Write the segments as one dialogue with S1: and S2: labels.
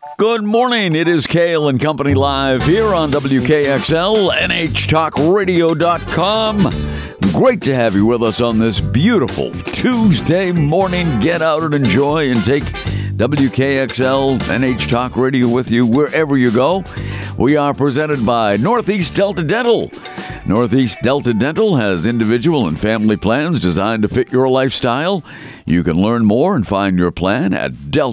S1: Good morning. It is Kale and Company live here on WKXL, NHTalkRadio.com. Great to have you with us on this beautiful Tuesday morning. Get out and enjoy and take WKXL, NH Talk Radio with you wherever you go. We are presented by Northeast Delta Dental. Northeast Delta Dental has individual and family plans designed to fit your lifestyle. You can learn more and find your plan at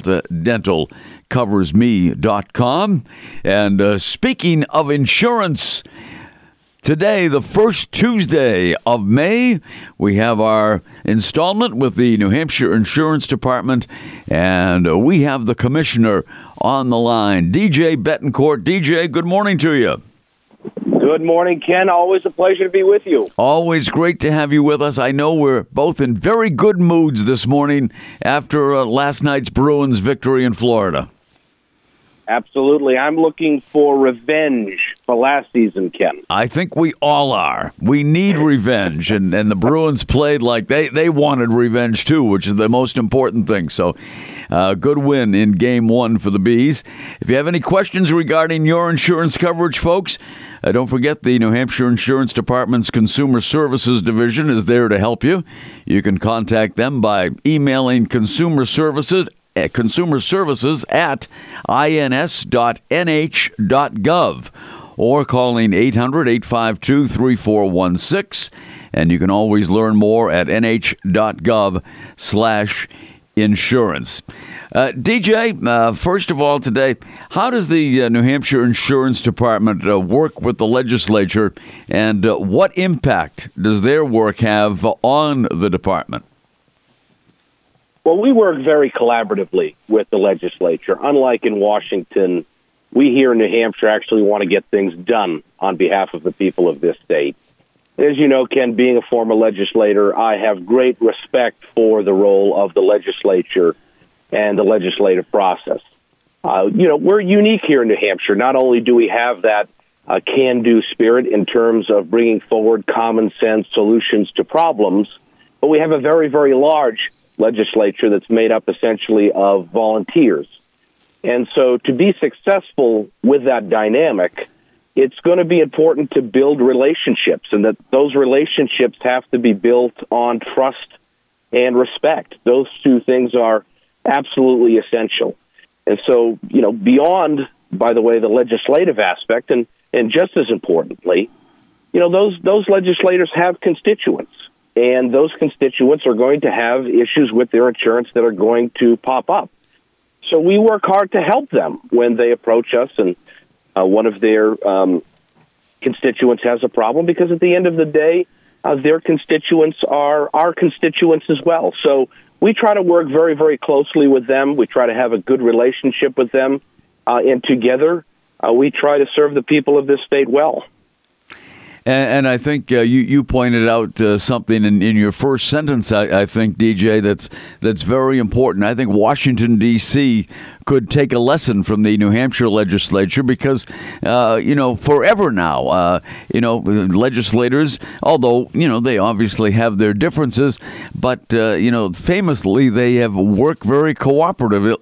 S1: deltadentalcoversme.com. And speaking of insurance, today, the first Tuesday of May, we have our installment with the New Hampshire Insurance Department, and we have the commissioner on the line, DJ Betancourt. DJ, good morning to you.
S2: Good morning, Ken. Always a pleasure to be with you.
S1: Always great to have you with us. I know we're both in very good moods this morning after last night's Bruins victory in Florida.
S2: Absolutely. I'm looking for revenge for last season, Ken.
S1: I think we all are. We need revenge, and the Bruins played like they wanted revenge too, which is the most important thing. So, good win in Game 1 for the Bees. If you have any questions regarding your insurance coverage, folks, don't forget the New Hampshire Insurance Department's Consumer Services Division is there to help you. You can contact them by emailing consumer services at ins.nh.gov or calling 800-852-3416. And you can always learn more at nh.gov/insurance. DJ, first of all today, how does the New Hampshire Insurance Department work with the legislature, and what impact does their work have on the department?
S2: Well, we work very collaboratively with the legislature. Unlike in Washington, we here in New Hampshire actually want to get things done on behalf of the people of this state. As you know, Ken, being a former legislator, I have great respect for the role of the legislature and the legislative process. We're unique here in New Hampshire. Not only do we have that can-do spirit in terms of bringing forward common sense solutions to problems, but we have a very, very large legislature that's made up essentially of volunteers. And so to be successful with that dynamic, it's going to be important to build relationships, and that those relationships have to be built on trust and respect. Those two things are absolutely essential. And so, beyond, by the way, the legislative aspect, and just as importantly, those legislators have constituents. And those constituents are going to have issues with their insurance that are going to pop up. So we work hard to help them when they approach us and one of their constituents has a problem, because at the end of the day, their constituents are our constituents as well. So we try to work very, very closely with them. We try to have a good relationship with them. And together, we try to serve the people of this state well.
S1: And I think you pointed out something in your first sentence, I think, DJ, that's very important. I think Washington, D.C. could take a lesson from the New Hampshire legislature because, forever now, legislators, although, they obviously have their differences, but, famously they have worked very cooperatively,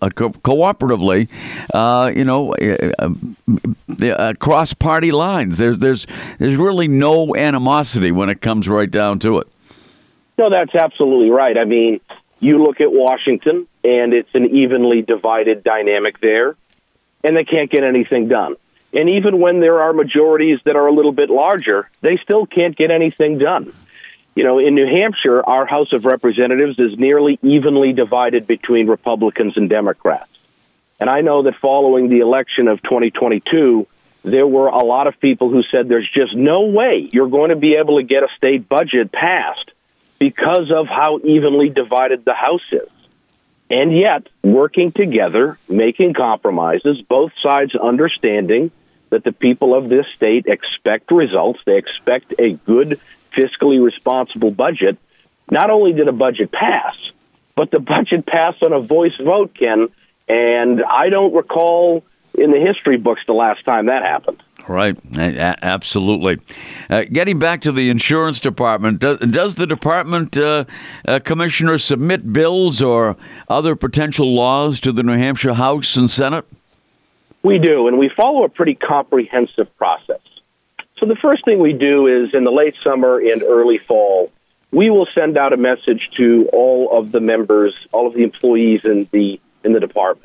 S1: across party lines. There's really no animosity when it comes right down to it.
S2: No, that's absolutely right. I mean, you look at Washington, and it's an evenly divided dynamic there, and they can't get anything done. And even when there are majorities that are a little bit larger, they still can't get anything done. In New Hampshire, our House of Representatives is nearly evenly divided between Republicans and Democrats. And I know that following the election of 2022, there were a lot of people who said there's just no way you're going to be able to get a state budget passed because of how evenly divided the House is. And yet, working together, making compromises, both sides understanding that the people of this state expect results, they expect a good, fiscally responsible budget. Not only did a budget pass, but the budget passed on a voice vote, Ken, and I don't recall in the history books the last time that happened.
S1: Right. Absolutely. Getting back to the insurance department, does the department commissioner submit bills or other potential laws to the New Hampshire House and Senate?
S2: We do, and we follow a pretty comprehensive process. So the first thing we do is in the late summer and early fall, we will send out a message to all of the members, all of the employees in the department.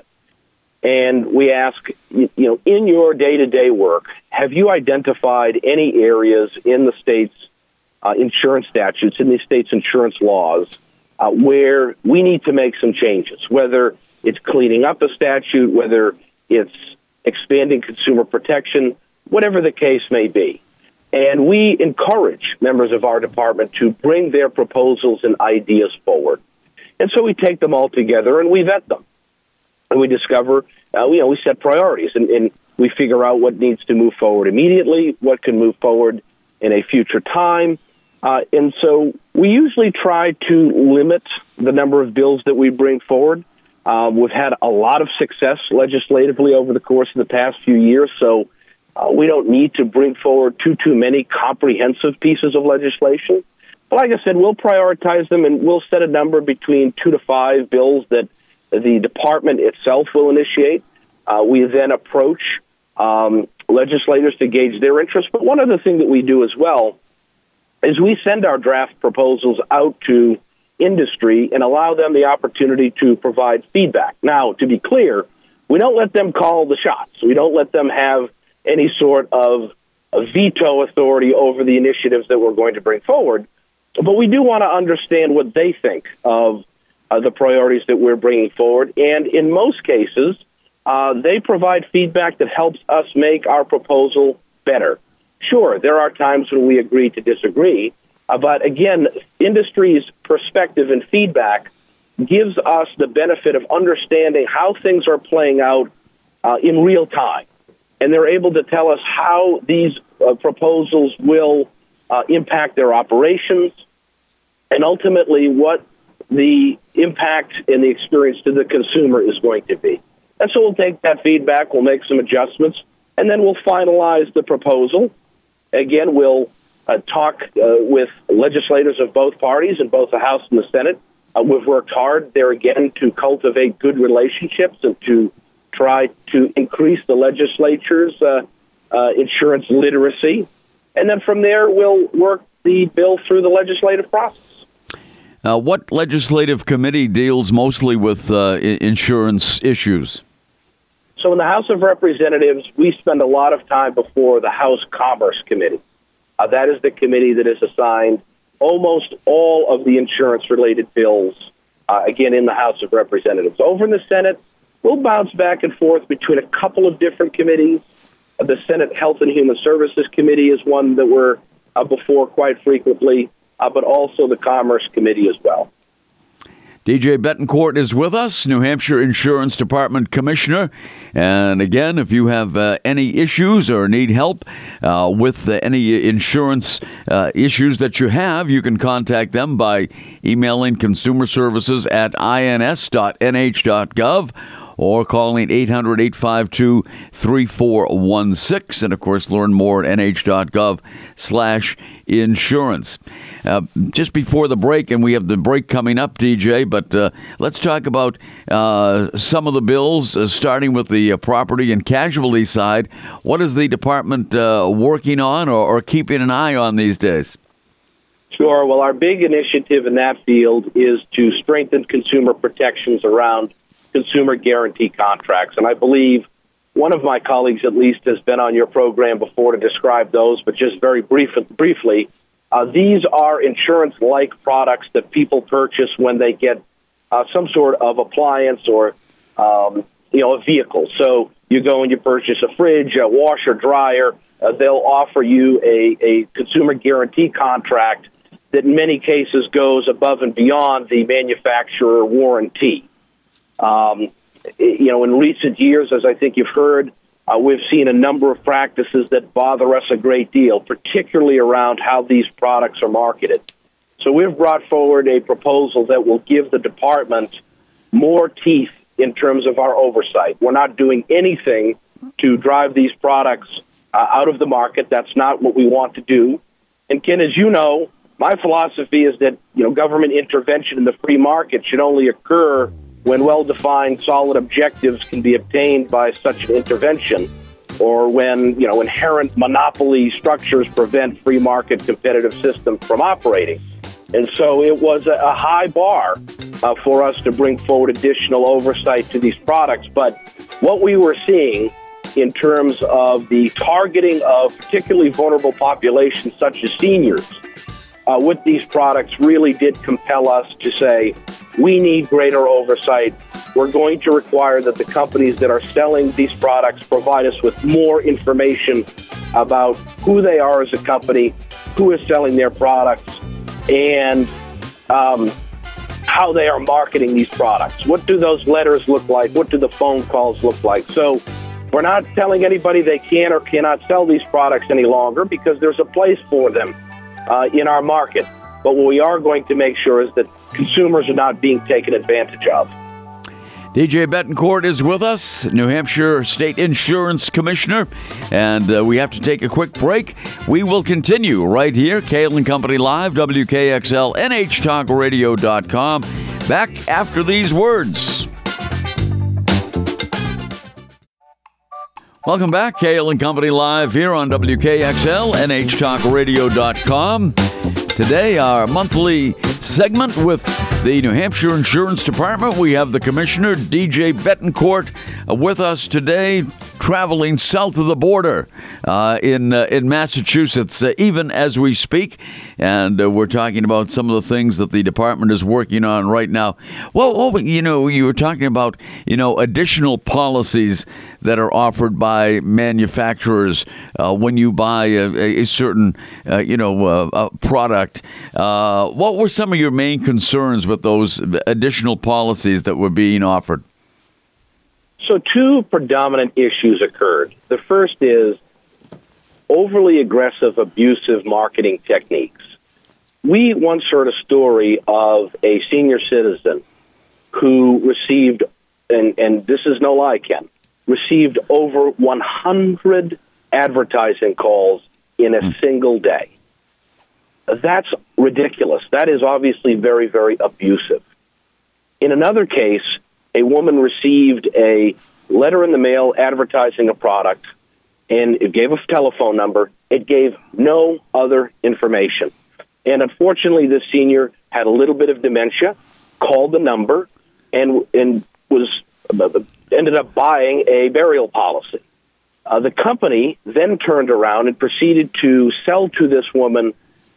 S2: And we ask, in your day-to-day work, have you identified any areas in the state's insurance statutes, in the state's insurance laws, where we need to make some changes, whether it's cleaning up a statute, whether it's expanding consumer protection, whatever the case may be. And we encourage members of our department to bring their proposals and ideas forward. And so we take them all together and we vet them. And we discover, we set priorities and we figure out what needs to move forward immediately, what can move forward in a future time. And so we usually try to limit the number of bills that we bring forward. We've had a lot of success legislatively over the course of the past few years, so we don't need to bring forward too many comprehensive pieces of legislation. But like I said, we'll prioritize them, and we'll set a number between 2 to 5 bills that the department itself will initiate. We then approach legislators to gauge their interest. But one other thing that we do as well is we send our draft proposals out to industry and allow them the opportunity to provide feedback. Now, to be clear, we don't let them call the shots. We don't let them have any sort of veto authority over the initiatives that we're going to bring forward. But we do want to understand what they think of the priorities that we're bringing forward. And in most cases, they provide feedback that helps us make our proposal better. Sure, there are times when we agree to disagree, but again, industry's perspective and feedback gives us the benefit of understanding how things are playing out in real time. And they're able to tell us how these proposals will impact their operations and ultimately what the impact and the experience to the consumer is going to be. And so we'll take that feedback, we'll make some adjustments, and then we'll finalize the proposal. Again, we'll talk with legislators of both parties in both the House and the Senate. We've worked hard there again to cultivate good relationships and to try to increase the legislature's insurance literacy. And then from there, we'll work the bill through the legislative process.
S1: What legislative committee deals mostly with insurance issues?
S2: So in the House of Representatives, we spend a lot of time before the House Commerce Committee. That is the committee that is assigned almost all of the insurance-related bills, again, in the House of Representatives. Over in the Senate, we'll bounce back and forth between a couple of different committees. The Senate Health and Human Services Committee is one that we're before quite frequently, but also the Commerce Committee as well.
S1: DJ Betancourt is with us, New Hampshire Insurance Department Commissioner. And again, if you have any issues or need help with any insurance issues that you have, you can contact them by emailing consumerservices@ins.nh.gov or calling 800-852-3416. And, of course, learn more at nh.gov/insurance. Just before the break, and we have the break coming up, DJ, but let's talk about some of the bills, starting with the property and casualty side. What is the department working on or keeping an eye on these days?
S2: Sure. Well, our big initiative in that field is to strengthen consumer protections around consumer guarantee contracts. And I believe one of my colleagues, at least, has been on your program before to describe those, but just very briefly, these are insurance-like products that people purchase when they get some sort of appliance or, a vehicle. So you go and you purchase a fridge, a washer, dryer. They'll offer you a consumer guarantee contract that in many cases goes above and beyond the manufacturer warranty. In recent years, as I think you've heard, we've seen a number of practices that bother us a great deal, particularly around how these products are marketed. So we've brought forward a proposal that will give the department more teeth in terms of our oversight. We're not doing anything to drive these products out of the market. That's not what we want to do. And Ken, as you know, my philosophy is that government intervention in the free market should only occur when well-defined, solid objectives can be obtained by such an intervention, or when, inherent monopoly structures prevent free market competitive systems from operating. And so it was a high bar for us to bring forward additional oversight to these products. But what we were seeing in terms of the targeting of particularly vulnerable populations such as seniors with these products really did compel us to say, we need greater oversight. We're going to require that the companies that are selling these products provide us with more information about who they are as a company, who is selling their products, and how they are marketing these products. What do those letters look like? What do the phone calls look like? So we're not telling anybody they can or cannot sell these products any longer because there's a place for them in our market. But what we are going to make sure is that consumers are not being taken advantage of.
S1: DJ Betancourt is with us, New Hampshire State Insurance Commissioner, and we have to take a quick break. We will continue right here, Kale & Company Live, WKXL, NHTalkRadio.com. Back after these words. Welcome back, Kale & Company Live here on WKXL, NHTalkRadio.com. Today, our monthly segment with the New Hampshire Insurance Department. We have the Commissioner, DJ Betancourt, with us today, traveling south of the border in Massachusetts, even as we speak. And we're talking about some of the things that the department is working on right now. Well, you were talking about, additional policies that are offered by manufacturers when you buy a certain, product. What were some of your main concerns with those additional policies that were being offered?
S2: So two predominant issues occurred. The first is overly aggressive, abusive marketing techniques. We once heard a story of a senior citizen who received, and this is no lie, Ken, received over 100 advertising calls in a single day. That's ridiculous. That is obviously very, very abusive. In another case, a woman received a letter in the mail advertising a product, and it gave a telephone number. It gave no other information. And unfortunately, this senior had a little bit of dementia, called the number, and was ended up buying a burial policy. The company then turned around and proceeded to sell to this woman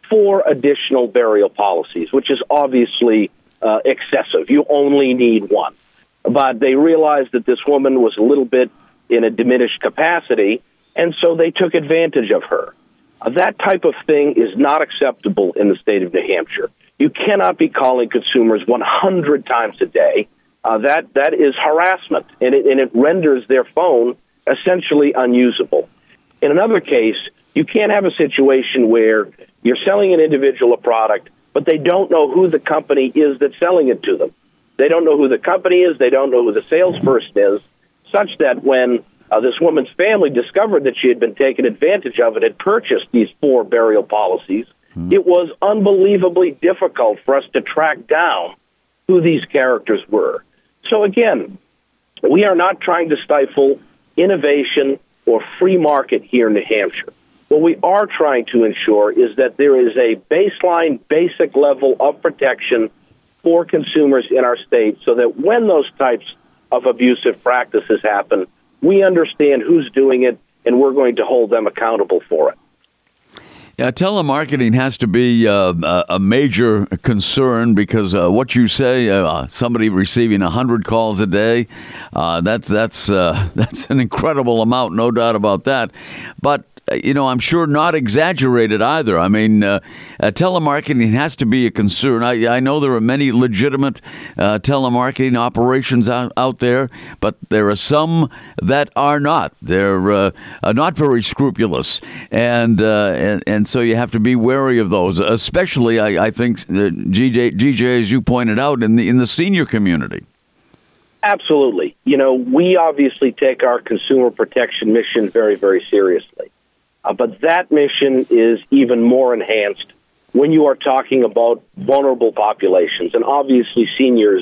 S2: 4 additional burial policies, which is obviously excessive. You only need 1. But they realized that this woman was a little bit in a diminished capacity, and so they took advantage of her. That type of thing is not acceptable in the state of New Hampshire. You cannot be calling consumers 100 times a day. That is harassment, and it renders their phone essentially unusable. In another case, you can't have a situation where you're selling an individual a product, but they don't know who the company is that's selling it to them. They don't know who the company is. They don't know who the salesperson is, such that when this woman's family discovered that she had been taken advantage of and had purchased these 4 burial policies, it was unbelievably difficult for us to track down who these characters were. So again, we are not trying to stifle innovation or free market here in New Hampshire. What we are trying to ensure is that there is a baseline, basic level of protection for consumers in our state so that when those types of abusive practices happen, we understand who's doing it and we're going to hold them accountable for it.
S1: Yeah, telemarketing has to be a major concern because what you say, somebody receiving 100 calls a day, that's an incredible amount, no doubt about that. But I'm sure not exaggerated either. I mean, telemarketing has to be a concern. I know there are many legitimate telemarketing operations out there, but there are some that are not. They're not very scrupulous, and so you have to be wary of those. Especially, I think, GJ, as you pointed out, in the senior community.
S2: Absolutely. We obviously take our consumer protection mission very, very seriously. But that mission is even more enhanced when you are talking about vulnerable populations. And obviously seniors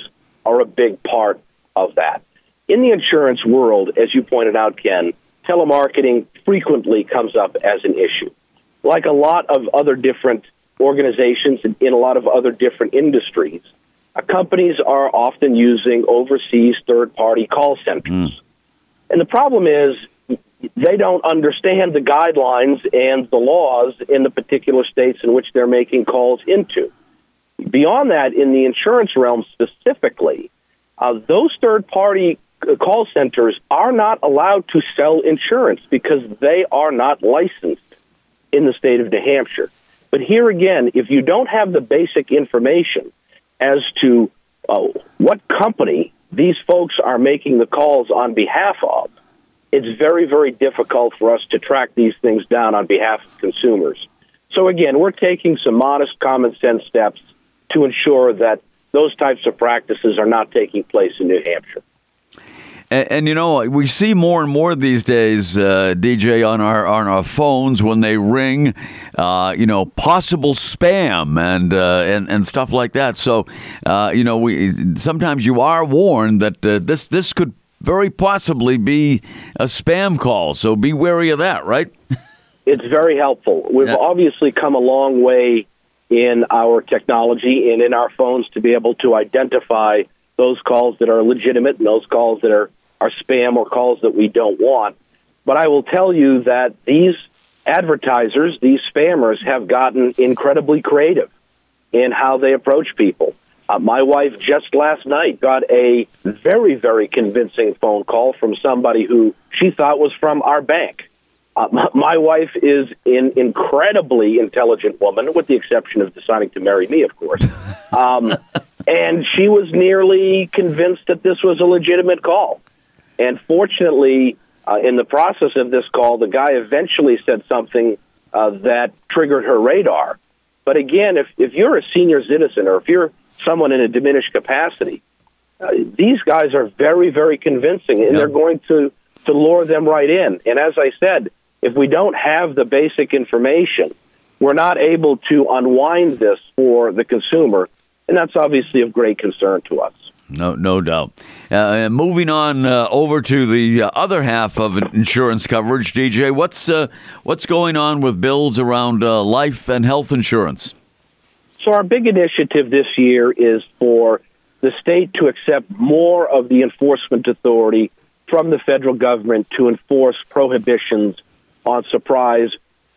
S2: are a big part of that. In the insurance world, as you pointed out, Ken, telemarketing frequently comes up as an issue. Like a lot of other different organizations in a lot of other different industries, companies are often using overseas third-party call centers. And the problem is they don't understand the guidelines and the laws in the particular states in which they're making calls into. Beyond that, in the insurance realm specifically, those third-party call centers are not allowed to sell insurance because they are not licensed in the state of New Hampshire. But here again, if you don't have the basic information as to what company these folks are making the calls on behalf of, it's very, very difficult for us to track these things down on behalf of consumers. So again, we're taking some modest common sense steps to ensure that those types of practices are not taking place in New Hampshire.
S1: And you know, we see more and more these days, DJ, on our phones when they ring, possible spam and stuff like that. So, sometimes you are warned that this could very possibly be a spam call. So be wary of that, right?
S2: It's very helpful. We've obviously come a long way in our technology and in our phones to be able to identify those calls that are legitimate and those calls that are spam or calls that we don't want. But I will tell you that these advertisers, these spammers, have gotten incredibly creative in how they approach people. My wife just last night got a very, very convincing phone call from somebody who she thought was from our bank. My wife is an incredibly intelligent woman, with the exception of deciding to marry me, of course. And she was nearly convinced that this was a legitimate call. And fortunately, in the process of this call, the guy eventually said something that triggered her radar. But again, if you're a senior citizen or if you're someone in a diminished capacity, these guys are very, very convincing, and they're going to lure them right in. And as I said, if we don't have the basic information, we're not able to unwind this for the consumer, and that's obviously of great concern to us.
S1: No doubt. Moving on over to the other half of insurance coverage, DJ, what's going on with bills around life and health insurance?
S2: So our big initiative this year is for the state to accept more of the enforcement authority from the federal government to enforce prohibitions on surprise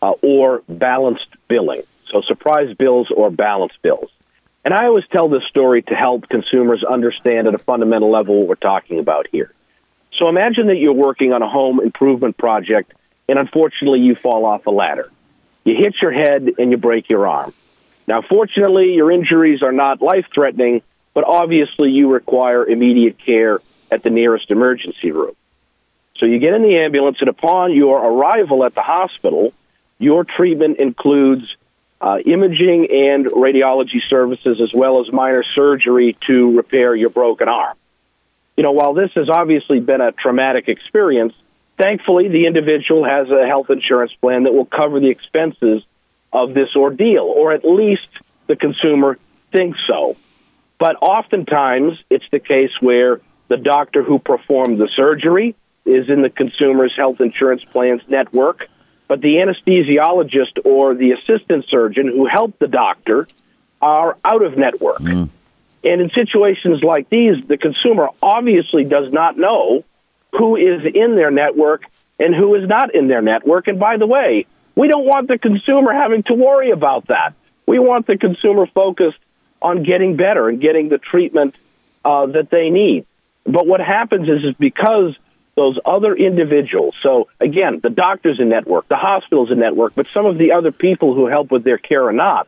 S2: or balanced billing. So surprise bills or balanced bills. And I always tell this story to help consumers understand at a fundamental level what we're talking about here. So imagine that you're working on a home improvement project, and unfortunately you fall off a ladder. You hit your head and you break your arm. Now, fortunately, your injuries are not life-threatening, but obviously you require immediate care at the nearest emergency room. So you get in the ambulance, and upon your arrival at the hospital, your treatment includes imaging and radiology services, as well as minor surgery to repair your broken arm. You know, while this has obviously been a traumatic experience, thankfully the individual has a health insurance plan that will cover the expenses of this ordeal, or at least the consumer thinks so. But oftentimes it's the case where the doctor who performed the surgery is in the consumer's health insurance plan's network, but the anesthesiologist or the assistant surgeon who helped the doctor are out of network. And in situations like these, the consumer obviously does not know who is in their network and who is not in their network. And by the way, we don't want the consumer having to worry about that. We want the consumer focused on getting better and getting the treatment that they need. But what happens is because those other individuals, so again, the doctor's in network, the hospital's in network, but some of the other people who help with their care are not,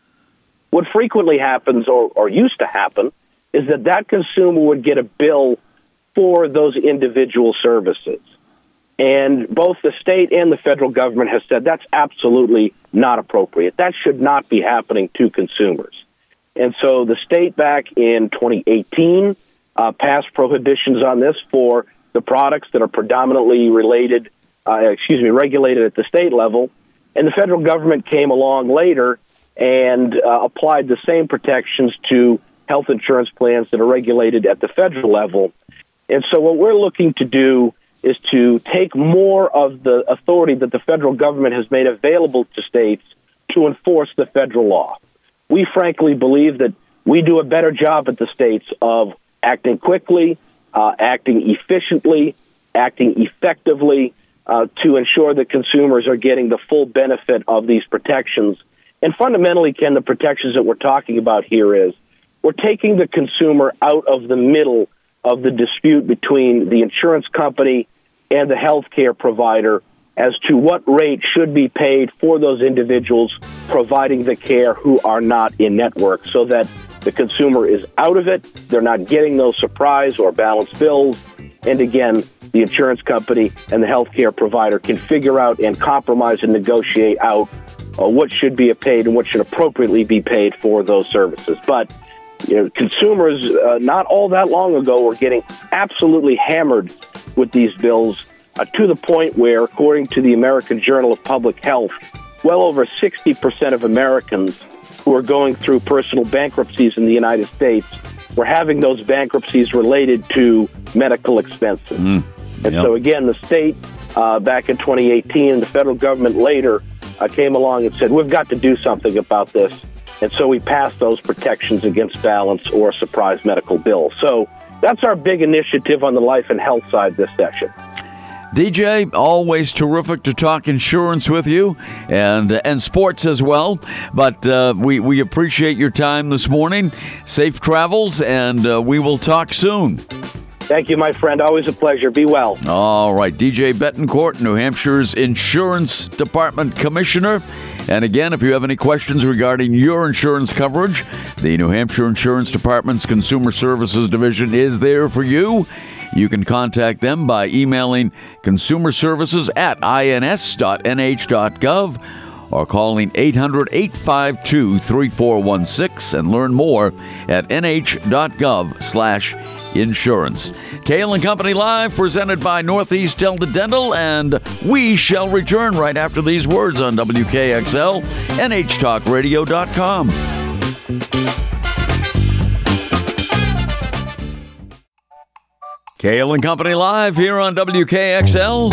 S2: what frequently happens or used to happen is that consumer would get a bill for those individual services. And both the state and the federal government has said that's absolutely not appropriate. That should not be happening to consumers. And so the state back in 2018 passed prohibitions on this for the products that are predominantly regulated at the state level. And the federal government came along later and applied the same protections to health insurance plans that are regulated at the federal level. And so what we're looking to do is to take more of the authority that the federal government has made available to states to enforce the federal law. We frankly believe that we do a better job at the states of acting quickly, acting efficiently, acting effectively to ensure that consumers are getting the full benefit of these protections. And fundamentally, Ken, the protections that we're talking about here is we're taking the consumer out of the middle of the dispute between the insurance company and the health care provider as to what rate should be paid for those individuals providing the care who are not in network, so that the consumer is out of it, they're not getting those surprise or balance bills, and again, the insurance company and the health care provider can figure out and compromise and negotiate out what should be paid and what should appropriately be paid for those services. But consumers, not all that long ago, were getting absolutely hammered with these bills to the point where, according to the American Journal of Public Health, well over 60% of Americans who are going through personal bankruptcies in the United States were having those bankruptcies related to medical expenses. So again, the state back in 2018 and the federal government later came along and said, we've got to do something about this. And so we passed those protections against balance or surprise medical bills. So that's our big initiative on the life and health side this session.
S1: DJ, always terrific to talk insurance with you and sports as well. But we appreciate your time this morning. Safe travels, and we will talk soon.
S2: Thank you, my friend. Always a pleasure. Be well.
S1: All right. DJ Betancourt, New Hampshire's Insurance Department Commissioner. And again, if you have any questions regarding your insurance coverage, the New Hampshire Insurance Department's Consumer Services Division is there for you. You can contact them by emailing consumerservices@ins.nh.gov or calling 800-852-3416 and learn more at nh.gov/insurance. Kale & Company Live, presented by Northeast Delta Dental, and we shall return right after these words on WKXL, NHTalkRadio.com. Kale & Company Live here on WKXL,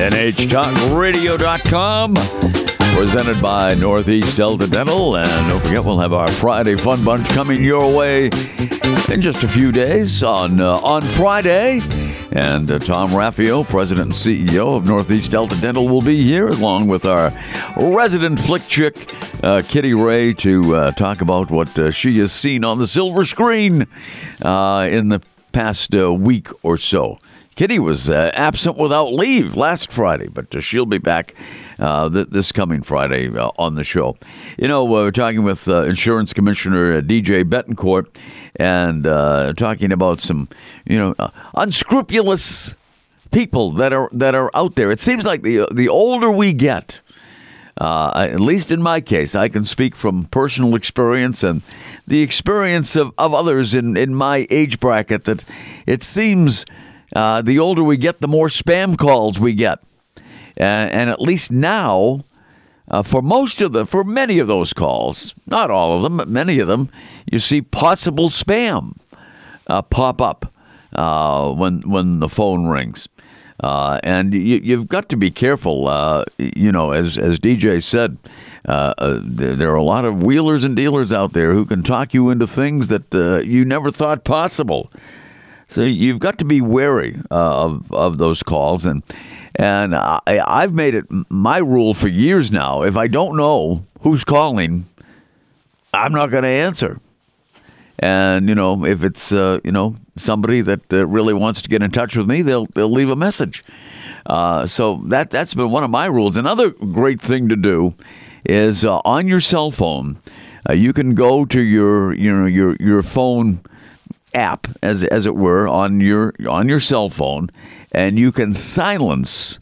S1: NHTalkRadio.com, presented by Northeast Delta Dental. And don't forget, we'll have our Friday Fun Bunch coming your way in just a few days on Friday. And Tom Raffio, President and CEO of Northeast Delta Dental, will be here, along with our resident flick chick, Kitty Ray, to talk about what she has seen on the silver screen in the past week or so. Kitty was absent without leave last Friday, but she'll be back this coming Friday on the show. We're talking with Insurance Commissioner DJ Betancourt and talking about some, unscrupulous people that are out there. It seems like the older we get, at least in my case, I can speak from personal experience and the experience of others in my age bracket, that it seems the older we get, the more spam calls we get. And at least now, for many of those calls, not all of them, but many of them, you see possible spam pop up when the phone rings. And you've got to be careful. As DJ said, there are a lot of wheelers and dealers out there who can talk you into things that you never thought possible. So you've got to be wary of those calls. And I've made it my rule for years now, if I don't know who's calling, I'm not going to answer. And, if it's, somebody that really wants to get in touch with me, they'll leave a message. So that's been one of my rules. Another great thing to do is on your cell phone, you can go to your phone app, as it were, on your cell phone, and you can silence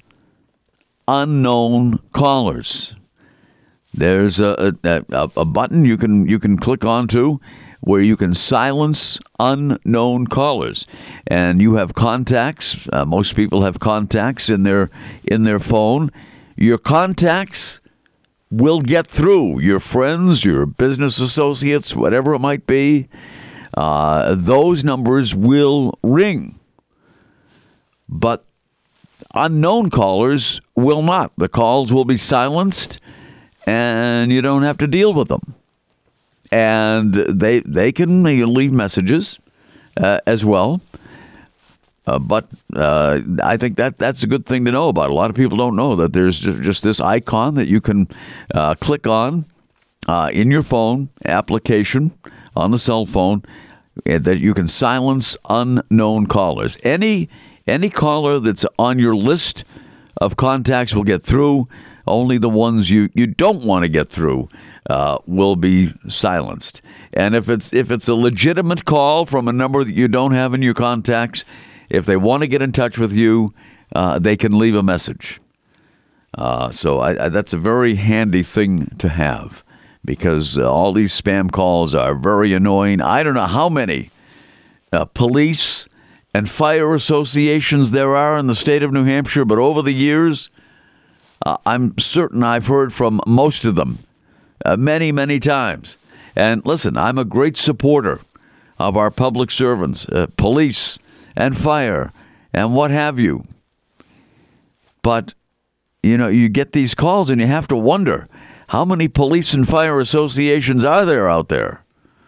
S1: unknown callers. There's a button you can click onto where you can silence unknown callers, and you have contacts. Most people have contacts in their phone. Your contacts will get through. Your friends, your business associates, whatever it might be. those numbers will ring. But unknown callers will not. The calls will be silenced, and you don't have to deal with them. And they can leave messages as well. But I think that's a good thing to know about. A lot of people don't know that there's just this icon that you can click on in your phone application on the cell phone that you can silence unknown callers. Any caller that's on your list of contacts will get through. Only the ones you don't want to get through will be silenced. And if it's a legitimate call from a number that you don't have in your contacts, if they want to get in touch with you, they can leave a message. So that's a very handy thing to have, because all these spam calls are very annoying. I don't know how many police and fire associations there are in the state of New Hampshire, but over the years, I'm certain I've heard from most of them many, many times. And listen, I'm a great supporter of our public servants, police and fire and what have you. But, you get these calls and you have to wonder, how many police and fire associations are there out there?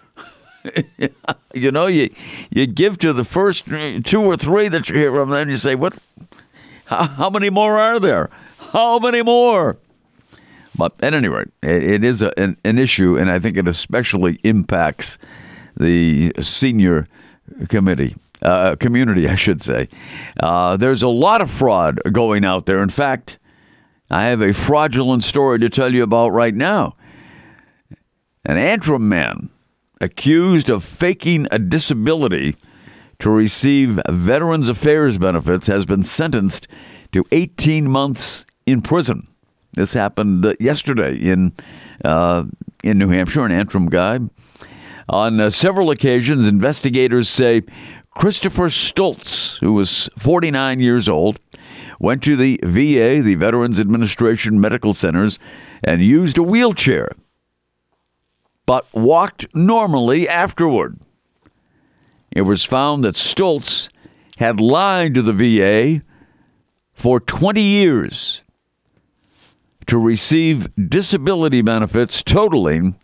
S1: You give to the first 2 or 3 that you hear from, then you say, what? How many more are there? How many more? But at any rate, it is an issue, and I think it especially impacts the senior community, I should say. There's a lot of fraud going out there. In fact, I have a fraudulent story to tell you about right now. An Antrim man accused of faking a disability to receive Veterans Affairs benefits has been sentenced to 18 months in prison. This happened yesterday in New Hampshire, an Antrim guy. On several occasions, investigators say Christopher Stultz, who was 49 years old, went to the VA, the Veterans Administration Medical Centers, and used a wheelchair, but walked normally afterward. It was found that Stultz had lied to the VA for 20 years to receive disability benefits totaling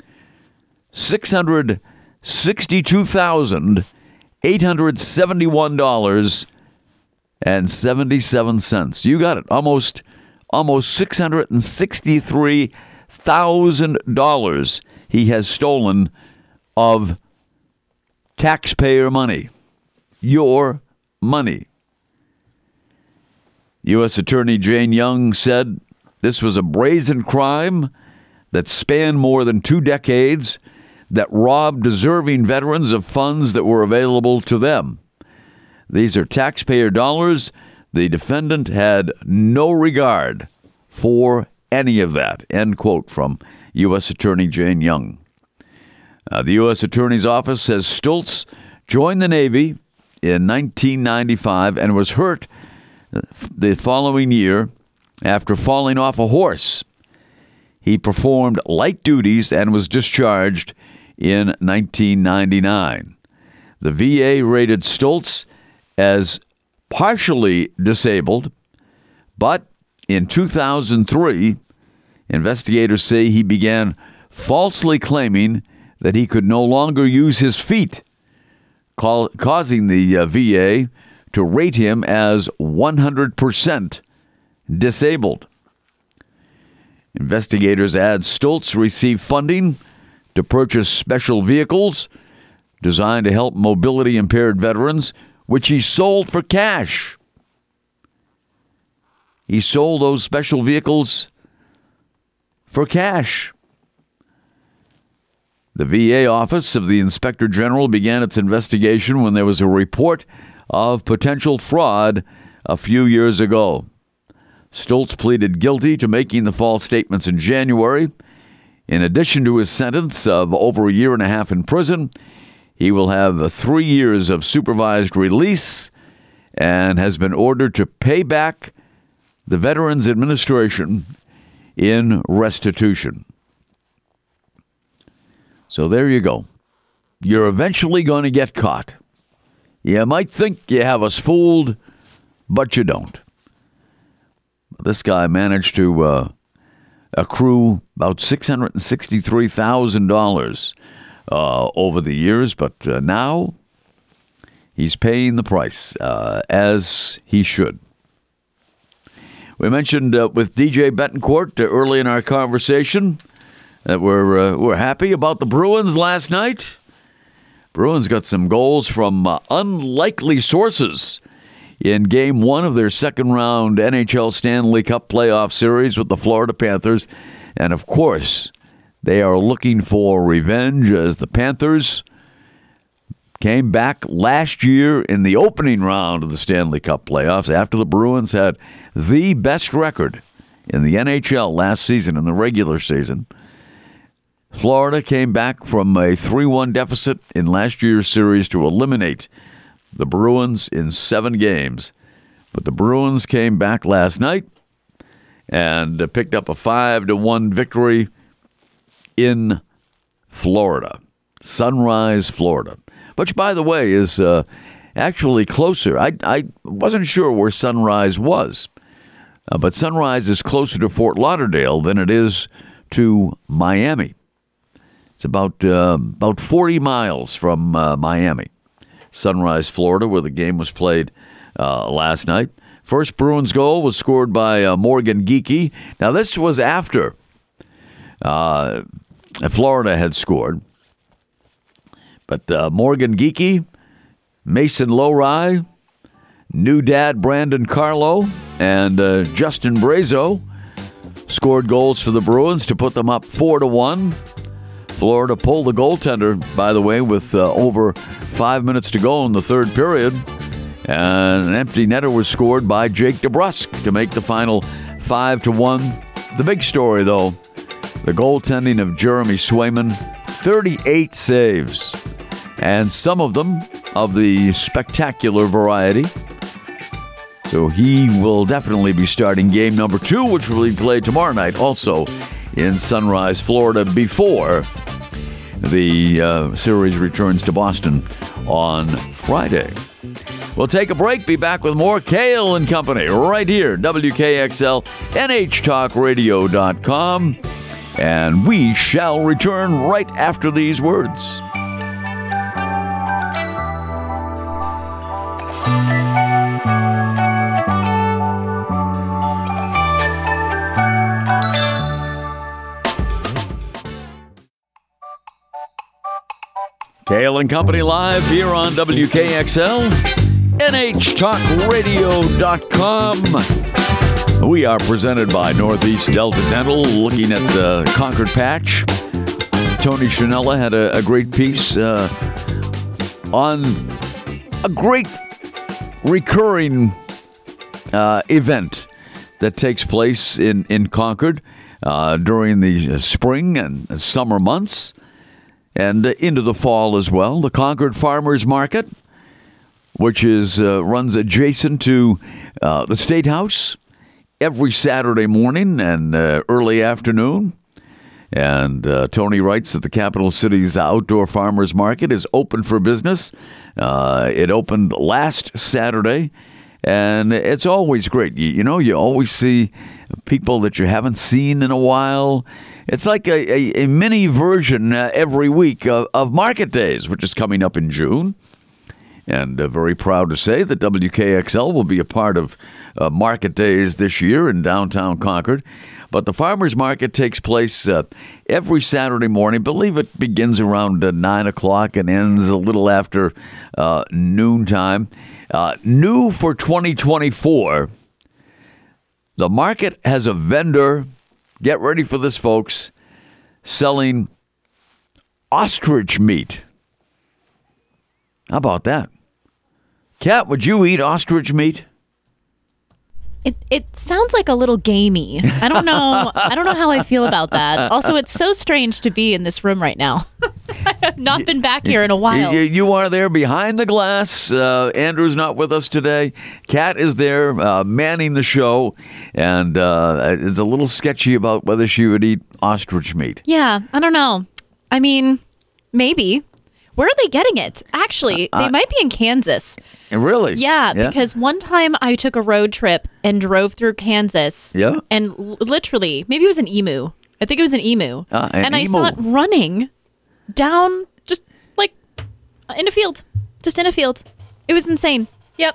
S1: $662,871.77. You got it. Almost $663,000 he has stolen of taxpayer money. Your money. U.S. Attorney Jane Young said this was a brazen crime that spanned more than 2 decades, that robbed deserving veterans of funds that were available to them. These are taxpayer dollars. The defendant had no regard for any of that. End quote from U.S. Attorney Jane Young. The U.S. Attorney's Office says Stultz joined the Navy in 1995 and was hurt the following year after falling off a horse. He performed light duties and was discharged in 1999. The VA rated Stultz as partially disabled, but in 2003, investigators say he began falsely claiming that he could no longer use his feet, causing the VA to rate him as 100% disabled. Investigators add Stultz received funding to purchase special vehicles designed to help mobility-impaired veterans, which he sold for cash. He sold those special vehicles for cash. The VA Office of the Inspector General began its investigation when there was a report of potential fraud a few years ago. Stultz pleaded guilty to making the false statements in January. In addition to his sentence of over 1.5 years in prison, he will have 3 years of supervised release and has been ordered to pay back the Veterans Administration in restitution. So there you go. you're eventually going to get caught. You might think you have us fooled, but you don't. This guy managed to accrue about $663,000 over the years, but now he's paying the price, as he should. We mentioned with DJ Betancourt early in our conversation that we're happy about the Bruins last night. Bruins got some goals from unlikely sources in Game 1 of their second-round NHL Stanley Cup playoff series with the Florida Panthers. And, of course, they are looking for revenge as the Panthers came back last year in the opening round of the Stanley Cup playoffs after the Bruins had the best record in the NHL last season in the regular season. Florida came back from a 3-1 deficit in last year's series to eliminate the Bruins in 7 games. But the Bruins came back last night and picked up a 5-1 victory in Florida, Sunrise, Florida. Which, by the way, is actually closer. I wasn't sure where Sunrise was, but Sunrise is closer to Fort Lauderdale than it is to Miami. It's about 40 miles from Miami, Sunrise, Florida, where the game was played last night. First Bruins goal was scored by Morgan Geekie. Now, this was after Florida had scored. But Morgan Geekie, Mason Lowry, new dad Brandon Carlo, and Justin Brazo scored goals for the Bruins to put them up 4-1. Florida pulled the goaltender, by the way, with over 5 minutes to go in the third period. And an empty netter was scored by Jake DeBrusk to make the final 5-1. The big story, though, the goaltending of Jeremy Swayman, 38 saves. And some of them of the spectacular variety. So he will definitely be starting game number 2, which will be played tomorrow night, also in Sunrise, Florida, before the series returns to Boston on Friday. We'll take a break, be back with more Kale and Company right here, WKXL, NHTalkRadio.com, and we shall return right after these words. Kale and Company live here on WKXL, NHTalkRadio.com. We are presented by Northeast Delta Dental, looking at the Concord Patch. Tony Shinella had a great piece on a great recurring event that takes place in Concord during the spring and summer months. And into the fall as well, the Concord Farmers Market, which is runs adjacent to the State House every Saturday morning and early afternoon. And Tony writes that the capital city's outdoor farmers market is open for business. It opened last Saturday, and it's always great. You know, you always see people that you haven't seen in a while. It's like a mini version every week of Market Days, which is coming up in June. And very proud to say that WKXL will be a part of Market Days this year in downtown Concord. But the farmers market takes place every Saturday morning. I believe it begins around 9 o'clock and ends a little after noontime. New for 2024, the market has a vendor, get ready for this, folks, selling ostrich meat. How about that? Kat, would you eat ostrich meat?
S3: It sounds like a little gamey. I don't know. I don't know how I feel about that. Also, it's so strange to be in this room right now. I have not been back here in a while.
S1: You are there behind the glass. Andrew's not with us today. Kat is there manning the show, and it's a little sketchy about whether she would eat ostrich meat.
S3: Yeah, I don't know. I mean, maybe. Where are they getting it? Actually, they might be in Kansas.
S1: Really?
S3: Yeah, because one time I took a road trip and drove through Kansas.
S1: Yeah.
S3: And literally, maybe it was an emu. I think it was an emu.
S1: An
S3: I
S1: emu.
S3: saw it running down just like in a field. Just in a field. It was insane. Yep.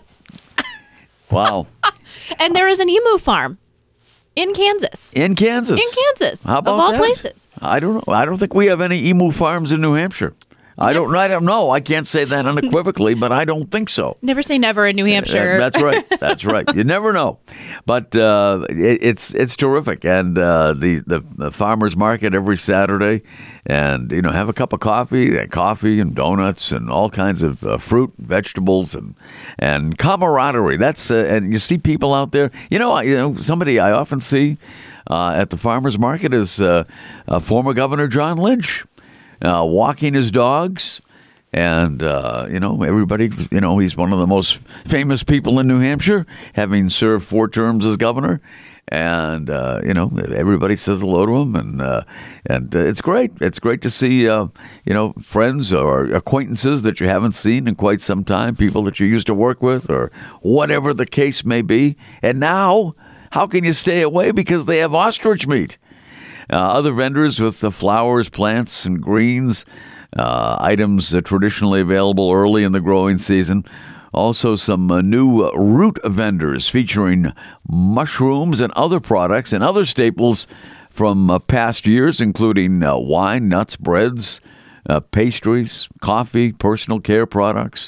S1: Wow.
S3: And there is an emu farm in Kansas.
S1: In Kansas. How about
S3: of all
S1: that?
S3: places.
S1: I don't know. I don't think we have any emu farms in New Hampshire. I don't know. I can't say that unequivocally, but I don't think so.
S3: Never say never in New Hampshire.
S1: That's right. That's right. You never know. But it's terrific. And the farmers market every Saturday, and have a cup of coffee and donuts and all kinds of fruit, vegetables, and camaraderie. That's and you see people out there. Somebody I often see at the farmers market is former Governor John Lynch. Walking his dogs, and everybody. He's one of the most famous people in New Hampshire, having served 4 terms as governor, and everybody says hello to him, and it's great. It's great to see friends or acquaintances that you haven't seen in quite some time, people that you used to work with, or whatever the case may be. And now, how can you stay away because they have ostrich meat? Other vendors with the flowers, plants, and greens, items traditionally available early in the growing season. Also, some new root vendors featuring mushrooms and other products and other staples from past years, including wine, nuts, breads, pastries, coffee, personal care products,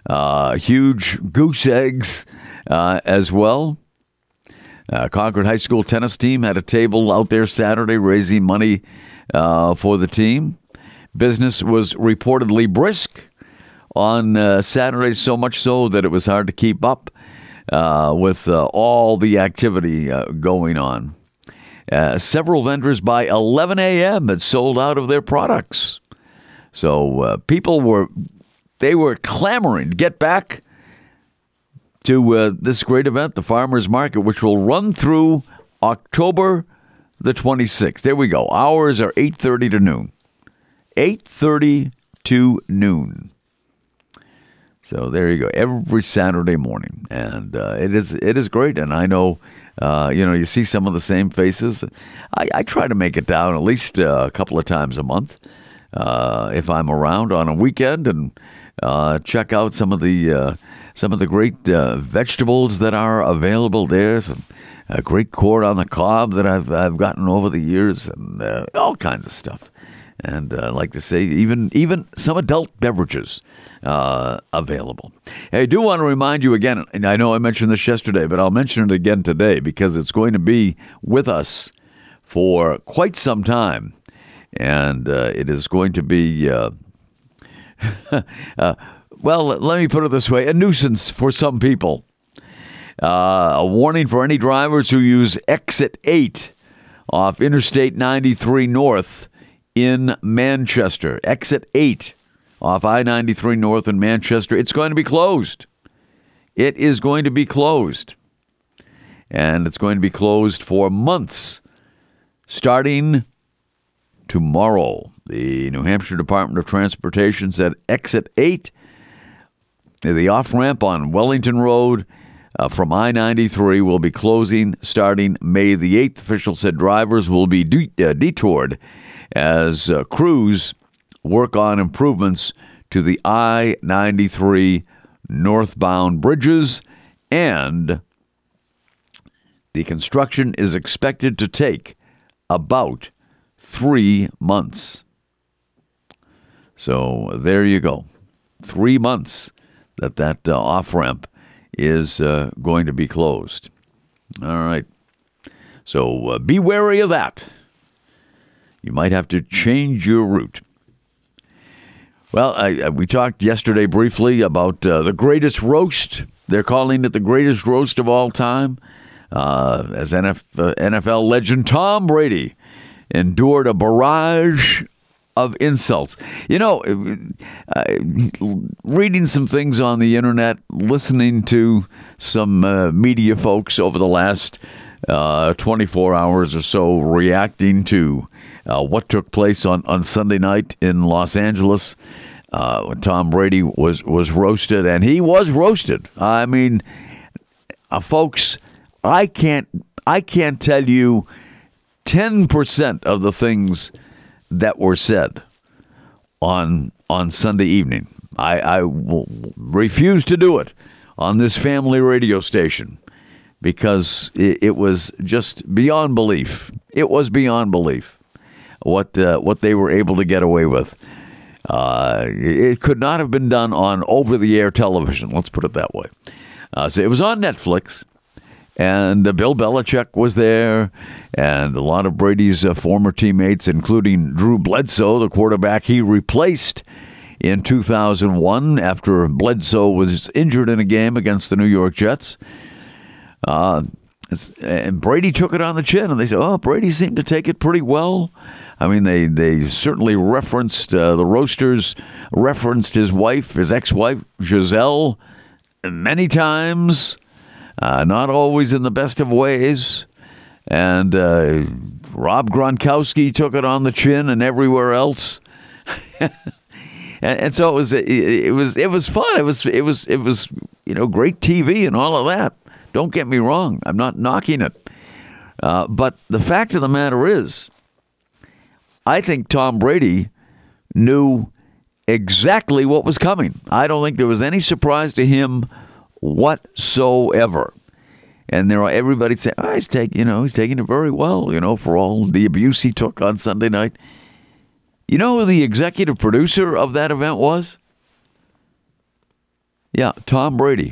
S1: huge goose eggs as well. Concord High School tennis team had a table out there Saturday raising money for the team. Business was reportedly brisk on Saturday, so much so that it was hard to keep up with all the activity going on. Several vendors by 11 a.m. had sold out of their products. So people were clamoring to get back to this great event, the Farmers Market, which will run through October the 26th. There we go. Hours are 8:30 to noon. 8:30 to noon. So there you go. Every Saturday morning, and it is great. And I know, you see some of the same faces. I try to make it down at least a couple of times a month if I'm around on a weekend, and check out some of the great vegetables that are available there. Some great corn on the cob that I've gotten over the years, and all kinds of stuff. And like to say, even some adult beverages available. I do want to remind you again, and I know I mentioned this yesterday, but I'll mention it again today because it's going to be with us for quite some time, and it is going to be. Well, let me put it this way, a nuisance for some people. A warning for any drivers who use Exit 8 off Interstate 93 North in Manchester. Exit 8 off I-93 North in Manchester. It's going to be closed. It is going to be closed. And it's going to be closed for months, starting tomorrow. The New Hampshire Department of Transportation said Exit 8, the off-ramp on Wellington Road from I-93, will be closing starting May the 8th. Officials said drivers will be detoured as crews work on improvements to the I-93 northbound bridges, and the construction is expected to take about 3 months. So there you go. 3 months that off-ramp is going to be closed. All right. So be wary of that. You might have to change your route. Well, we talked yesterday briefly about the greatest roast. They're calling it the greatest roast of all time, as NFL legend Tom Brady endured a barrage of insults. Reading some things on the internet, listening to some media folks over the last 24 hours or so reacting to what took place on Sunday night in Los Angeles. when Tom Brady was roasted, and he was roasted. I mean, folks, I can't tell you 10% of the things that were said on Sunday evening. I will refuse to do it on this family radio station because it was just beyond belief. It was beyond belief what they were able to get away with. It could not have been done on over-the-air television. Let's put it that way. So it was on Netflix, and Bill Belichick was there, and a lot of Brady's former teammates, including Drew Bledsoe, the quarterback he replaced in 2001 after Bledsoe was injured in a game against the New York Jets. And Brady took it on the chin, and they said, "Oh, Brady seemed to take it pretty well." I mean, they certainly referenced the roasters, referenced his wife, his ex-wife, Giselle, many times, not always in the best of ways. And Rob Gronkowski took it on the chin and everywhere else. And so it was fun. It was great TV and all of that. Don't get me wrong. I'm not knocking it. But the fact of the matter is, I think Tom Brady knew exactly what was coming. I don't think there was any surprise to him whatsoever. And everybody saying, "Oh, he's taking it very well, for all the abuse he took on Sunday night." You know who the executive producer of that event was? Yeah, Tom Brady.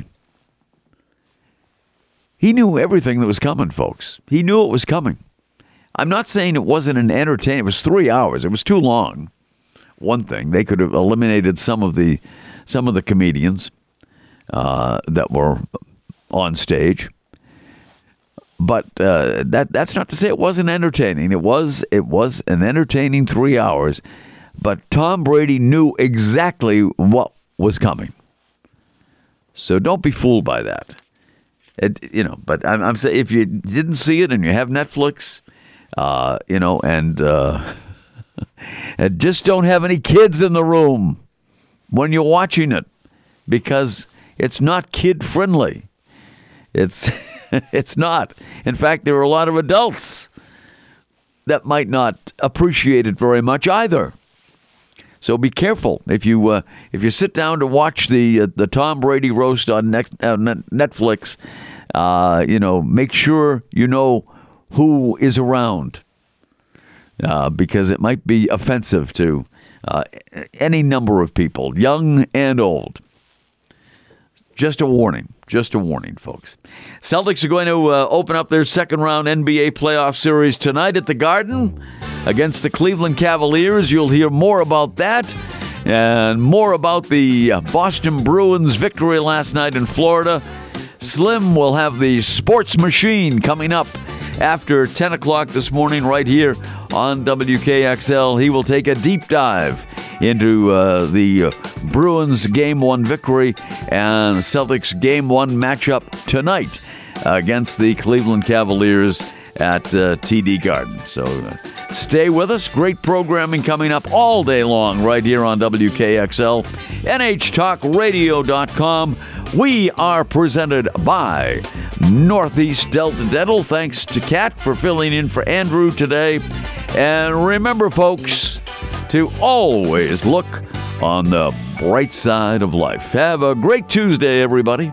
S1: He knew everything that was coming, folks. He knew it was coming. I'm not saying it wasn't an entertaining. It was 3 hours. It was too long. One thing, they could have eliminated some of the comedians that were on stage. But that's not to say it wasn't entertaining. It was an entertaining 3 hours. But Tom Brady knew exactly what was coming. So don't be fooled by that. But I'm saying if you didn't see it and you have Netflix, and just don't have any kids in the room when you're watching it, because it's not kid friendly. It's not. In fact, there are a lot of adults that might not appreciate it very much either. So be careful if you sit down to watch the Tom Brady roast on Netflix. Make sure you know who is around, because it might be offensive to any number of people, young and old. Just a warning, folks. Celtics are going to open up their second-round NBA playoff series tonight at the Garden against the Cleveland Cavaliers. You'll hear more about that and more about the Boston Bruins' victory last night in Florida. Slim will have the Sports Machine coming up after 10 o'clock this morning right here on WKXL. He will take a deep dive into the Bruins Game 1 victory and Celtics Game 1 matchup tonight against the Cleveland Cavaliers at TD Garden. So stay with us. Great programming coming up all day long right here on WKXL. NHTalkRadio.com. We are presented by Northeast Delta Dental. Thanks to Kat for filling in for Andrew today. And remember, folks, to always look on the bright side of life. Have a great Tuesday, everybody.